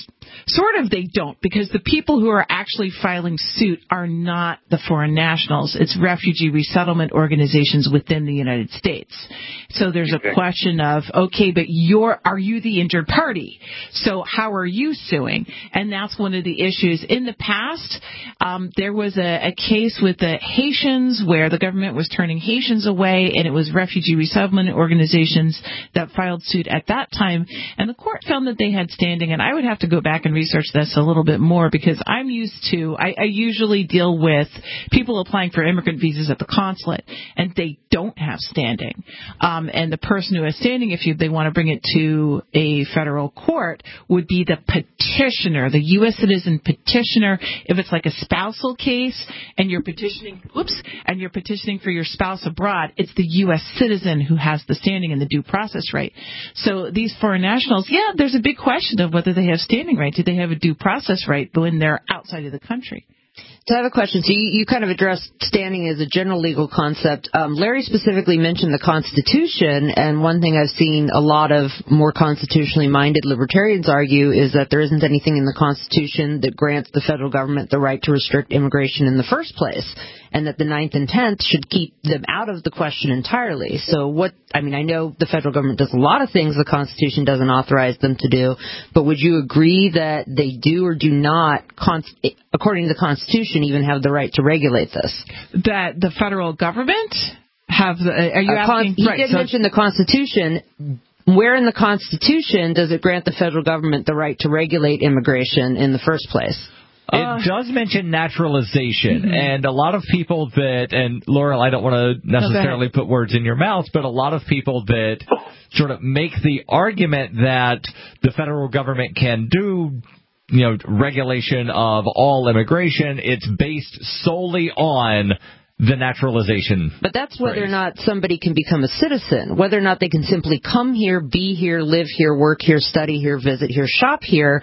sort of they don't, because the people who are actually filing suit are not the foreign nationals. It's refugee resettlement organizations within the United States. So there's a question of, okay, but you're, are you the injured party? So how are you suing? And that's one of the issues. In the past, um, there was a, a case with the Haitians where the government was turning Haitians away, and it was refugee resettlement organizations that filed suit at that time. And the court found that they had standing, and I would have to go back and research this a little bit more, because I'm used to, I, I usually deal with people applying for immigrant visas at the consulate, and they don't have standing. Um, and the person who has standing, if you, they want to bring it to a federal court, would be the petitioner, the U S citizen petitioner. If it's like a spousal case and you're petitioning, whoops, and you're petitioning for your spouse abroad, it's the U S citizen who has the standing and the due process right. So these foreign nationals, yeah, there's a big question of whether they have standing right. Do they have a due process right when they're outside of the country?
So I have a question. So you, you kind of addressed standing as a general legal concept. Um, Larry specifically mentioned the Constitution, and one thing I've seen a lot of more constitutionally minded libertarians argue is that there isn't anything in the Constitution that grants the federal government the right to restrict immigration in the first place, and that the Ninth and Tenth should keep them out of the question entirely. So what, I mean, I know the federal government does a lot of things the Constitution doesn't authorize them to do, but would you agree that they do or do not, according to the Constitution, even have the right to regulate this?
That the federal government have the, are you
uh,
asking?
Con- he
right,
did
so
mention the Constitution. Where in the Constitution does it grant the federal government the right to regulate immigration in the first place?
It
Uh,
does mention naturalization,
mm-hmm.
and a lot of people that, and Laurel, I don't want to necessarily put words in your mouth, but a lot of people that sort of make the argument that the federal government can do, you know, regulation of all immigration, it's based solely on the naturalization.
But that's whether
phrase.
or not somebody can become a citizen, whether or not they can simply come here, be here, live here, work here, study here, visit here, shop here.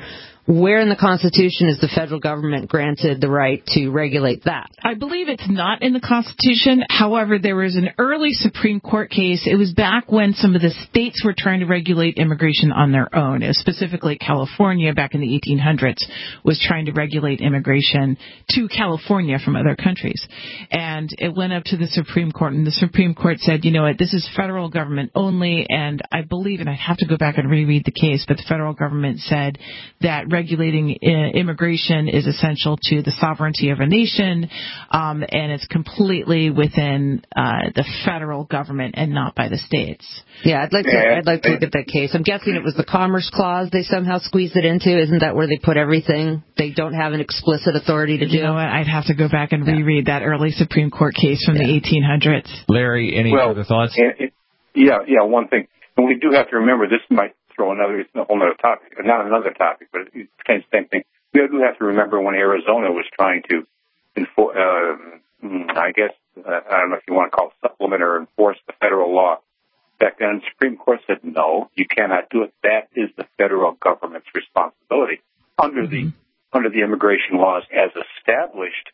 Where in the Constitution is the federal government granted the right to regulate that?
I believe it's not in the Constitution. However, there was an early Supreme Court case. It was back when some of the states were trying to regulate immigration on their own. It was specifically California back in the eighteen hundreds was trying to regulate immigration to California from other countries. And it went up to the Supreme Court, and the Supreme Court said, you know what, this is federal government only. And I believe, and I have to go back and reread the case, but the federal government said that regulating uh, immigration is essential to the sovereignty of a nation, um, and it's completely within uh, the federal government and not by the states.
Yeah, I'd like to. I'd like to look at that case. I'm guessing it was the Commerce Clause they somehow squeezed it into. Isn't that where they put everything? They don't have an explicit authority to do.
You know what? I'd have to go back and reread that early Supreme Court case from yeah. the eighteen hundreds.
Larry, any
well,
other thoughts?
It, it, yeah, yeah. One thing, and we do have to remember this might throw another, it's a whole other topic, not another topic, but it's the same thing. We do have to remember when Arizona was trying to enforce, uh, I guess, uh, I don't know if you want to call it supplement or enforce the federal law. Back then, the Supreme Court said, no, you cannot do it. That is the federal government's responsibility under mm-hmm. the under the immigration laws as established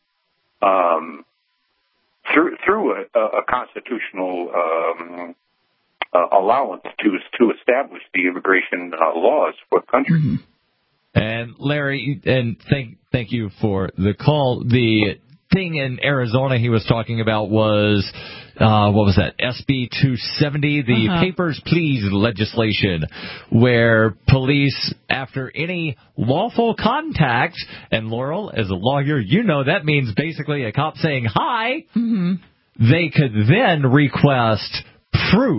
um, through through a, a constitutional um, uh, allowance to to establish the immigration uh, laws for the country.
Mm-hmm. And Larry, and thank thank you for the call. The thing in Arizona he was talking about was, uh, what was that, S B two seventy, the uh-huh. Papers, Please legislation, where police, after any lawful contact, and Laurel, as a lawyer, you know that means basically a cop saying hi,
mm-hmm.
they could then request proof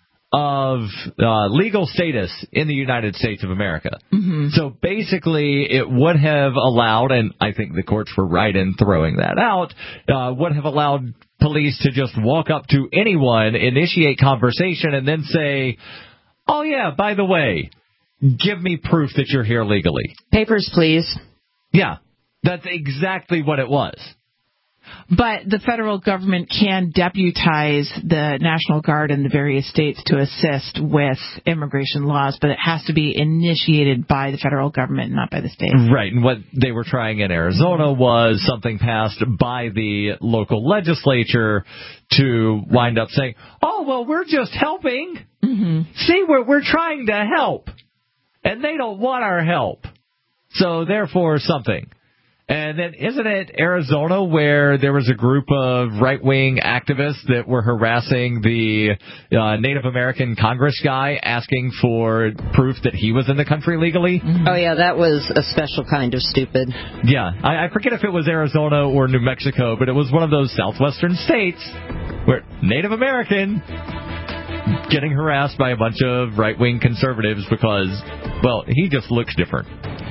of uh, legal status in the United States of America.
Mm-hmm.
So basically, it would have allowed, and I think the courts were right in throwing that out, uh, would have allowed police to just walk up to anyone, initiate conversation, and then say, oh yeah, by the way, give me proof that you're here legally.
Papers, please.
Yeah, that's exactly what it was.
But the federal government can deputize the National Guard in the various states to assist with immigration laws, but it has to be initiated by the federal government, not by the state.
Right, and what they were trying in Arizona was something passed by the local legislature to wind up saying, oh, well, we're just helping.
Mm-hmm.
See, we're, we're trying to help, and they don't want our help. So, therefore, something. And then isn't it Arizona where there was a group of right-wing activists that were harassing the uh, Native American Congress guy asking for proof that he was in the country legally?
Mm-hmm. Oh, yeah, that was a special kind of stupid.
Yeah, I, I forget if it was Arizona or New Mexico, but it was one of those southwestern states where Native American getting harassed by a bunch of right-wing conservatives because, well, he just looks different.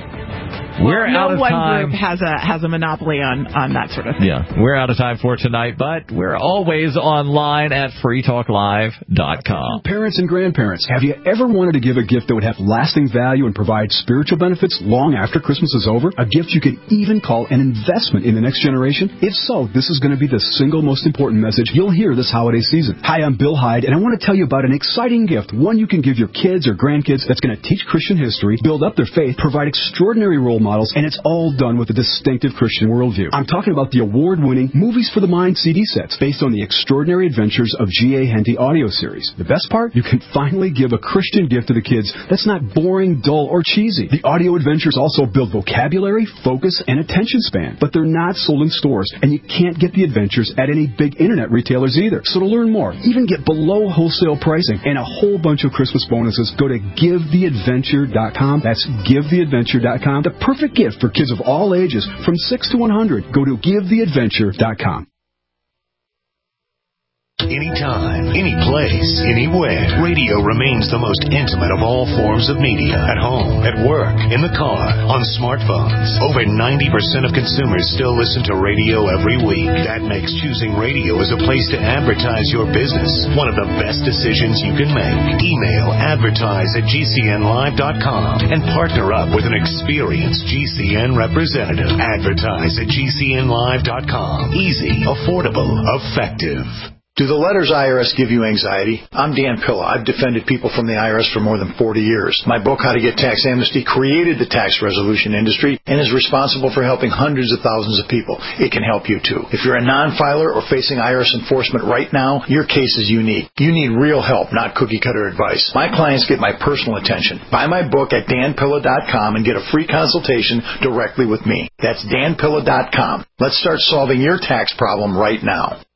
Well,
we're
no
out of
one
time.
group has a has a monopoly on, on that sort of thing.
Yeah, we're out of time for tonight, but we're always online at free talk live dot com.
Parents and grandparents, have you ever wanted to give a gift that would have lasting value and provide spiritual benefits long after Christmas is over? A gift you could even call an investment in the next generation? If so, this is going to be the single most important message you'll hear this holiday season. Hi, I'm Bill Hyde, and I want to tell you about an exciting gift, one you can give your kids or grandkids that's going to teach Christian history, build up their faith, provide extraordinary role models, and it's all done with a distinctive Christian worldview. I'm talking about the award-winning Movies for the Mind C D sets based on the extraordinary adventures of G A Henty audio series. The best part? You can finally give a Christian gift to the kids that's not boring, dull, or cheesy. The audio adventures also build vocabulary, focus, and attention span, but they're not sold in stores, and you can't get the adventures at any big internet retailers either. So to learn more, even get below wholesale pricing and a whole bunch of Christmas bonuses, go to give the adventure dot com. That's give the adventure dot com. The perfect gift for kids of all ages from six to one hundred. Go to give the adventure dot com.
Anytime, any place, anywhere. Radio remains the most intimate of all forms of media. At home, at work, in the car, on smartphones. Over ninety percent of consumers still listen to radio every week. That makes choosing radio as a place to advertise your business one of the best decisions you can make. Email advertise at G C N live dot com and partner up with an experienced G C N representative. Advertise at G C N live dot com. Easy, affordable, effective.
Do the letters I R S give you anxiety? I'm Dan Pilla. I've defended people from the I R S for more than forty years. My book, How to Get Tax Amnesty, created the tax resolution industry and is responsible for helping hundreds of thousands of people. It can help you too. If you're a non-filer or facing I R S enforcement right now, your case is unique. You need real help, not cookie-cutter advice. My clients get my personal attention. Buy my book at dan pilla dot com and get a free consultation directly with me. That's dan pilla dot com. Let's start solving your tax problem right now.